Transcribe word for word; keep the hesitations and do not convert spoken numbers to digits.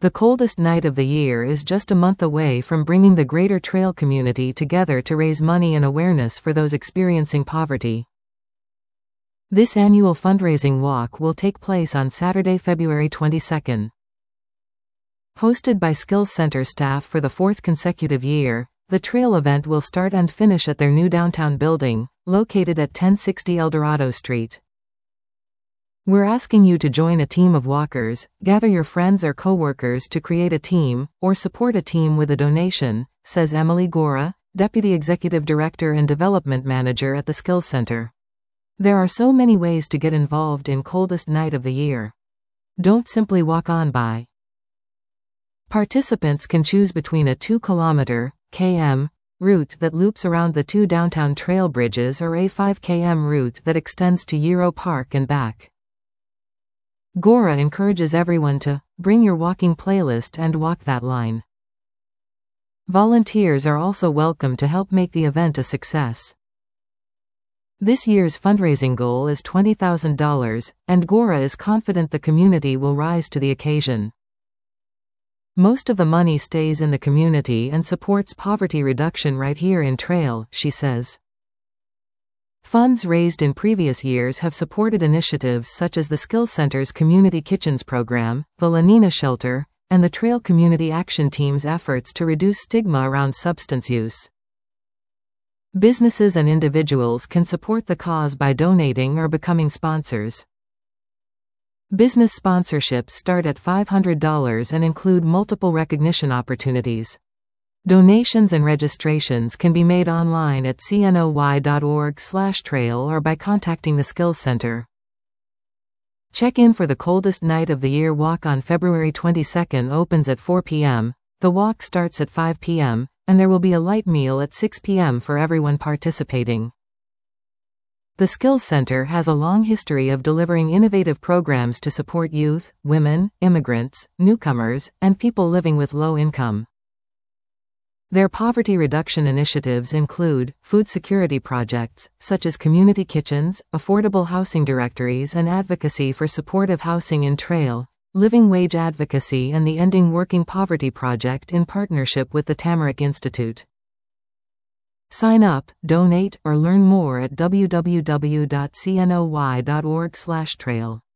The coldest night of the year is just a month away from bringing the greater trail community together to raise money and awareness for those experiencing poverty. This annual fundraising walk will take place on Saturday, February twenty-second. Hosted by Skills Center staff for the fourth consecutive year, the trail event will start and finish at their new downtown building, located at ten sixty Eldorado Street. We're asking you to join a team of walkers, gather your friends or coworkers to create a team, or support a team with a donation, says Emily Gora, Deputy Executive Director and Development Manager at the Skills Center. There are so many ways to get involved in coldest night of the year. Don't simply walk on by. Participants can choose between a two kilometer (km) route that loops around the two downtown trail bridges or a five kilometer route that extends to Euro Park and back. Gora encourages everyone to bring your walking playlist and walk that line. Volunteers are also welcome to help make the event a success. This year's fundraising goal is twenty thousand dollars, and Gora is confident the community will rise to the occasion. Most of the money stays in the community and supports poverty reduction right here in Trail, she says. Funds raised in previous years have supported initiatives such as the Skills Center's Community Kitchens program, the La Nina Shelter, and the Trail Community Action Team's efforts to reduce stigma around substance use. Businesses and individuals can support the cause by donating or becoming sponsors. Business sponsorships start at five hundred dollars and include multiple recognition opportunities. Donations and registrations can be made online at c n o y dot org slash trail or by contacting the Skills Center. Check in for the coldest night of the year walk on February twenty-second opens at four p m The walk starts at five p m, and there will be a light meal at six p m for everyone participating. The Skills Center has a long history of delivering innovative programs to support youth, women, immigrants, newcomers, and people living with low income. Their poverty reduction initiatives include food security projects, such as community kitchens, affordable housing directories and advocacy for supportive housing in Trail, living wage advocacy and the Ending Working Poverty Project in partnership with the Tamarack Institute. Sign up, donate, or learn more at w w w dot c n o y dot org slash trail.